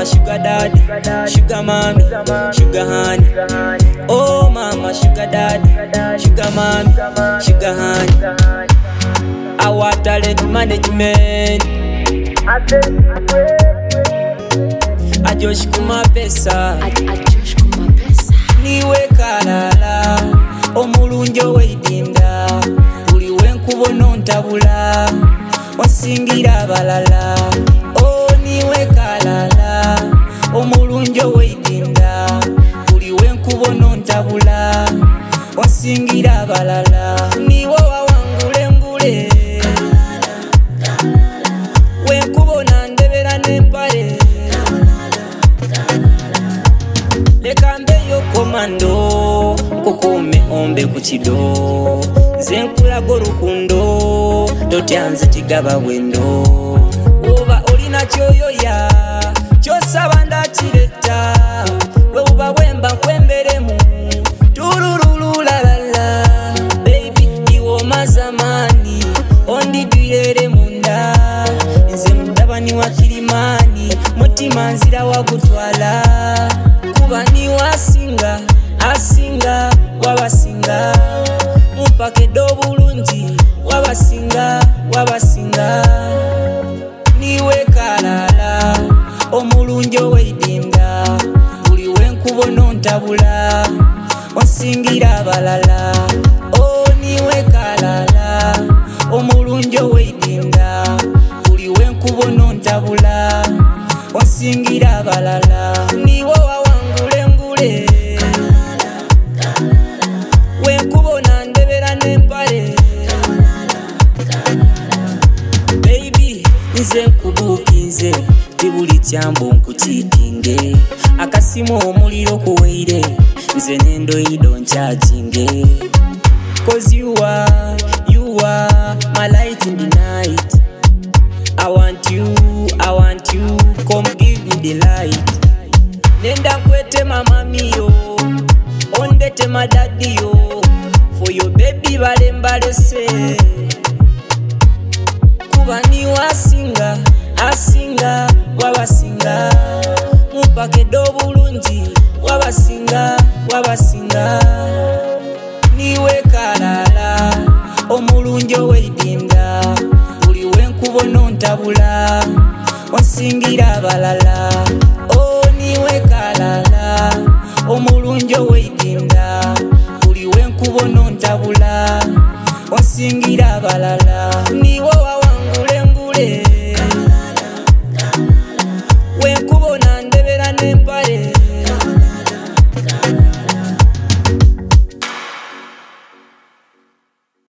mama sugar daddy, sugar mommy, sugar honey. Oh mama sugar daddy, sugar mommy, sugar honey. Our talent management. Ajosh kuma pesa, niwe kalala, omulunjo weidinda, buli wenkubona ontabula, wasingira abalala. Oh niwe kalala, omulunjo weidinda, buli wenkubona ontabula, wasingira abalala. Niwe wawangule ngule, wenkubona ndebera n'empale. Leka mbeyo komando, kukume ombe kuchido, zenkulago rukundo, totyanze tigaba wendo. Oba olina kyoyoya, kyosaba ndakireta, webuba wemba kwemberemu, tururululalala. Baby iwo mazamani, ondiduyere munda, nze mutabani wa Kirimani, mutima nzira wakutwala. Kuba ni wasinga, asinga, wabasinga, mupake dobulungi, wabasinga, wabasinga. Niwe kalala, omulunjo weidinda, buli wenkubona ontabula, wasingira abalala. Oh niwe kalala, omulunjo weidinda, buli wenkubona ontabula, wasingira abalala. Niwe wawangule ngule, wenkubona ndebera n'empale. Baby nze nkubuukinze, tibuli kyambo nkukiikinge, akasimu omuliro kuweire, nze nendoyido nchaginge. Cause you are my light in the night. I want you, come give me the light. Nenda kwete mama mio, ondete madadi yo, for your baby balembalese. Kuba ni wasinga, asinga, wabasinga, mupake dobulungi, wabasinga, wabasinga. Niwe kalala, omulunjo weidinda, buli wenkubona ontabula, wasingira abalala. Oh niwe kalala, omulunjo weidinda, buli wenkubona ontabula, wasingira abalala. Niwe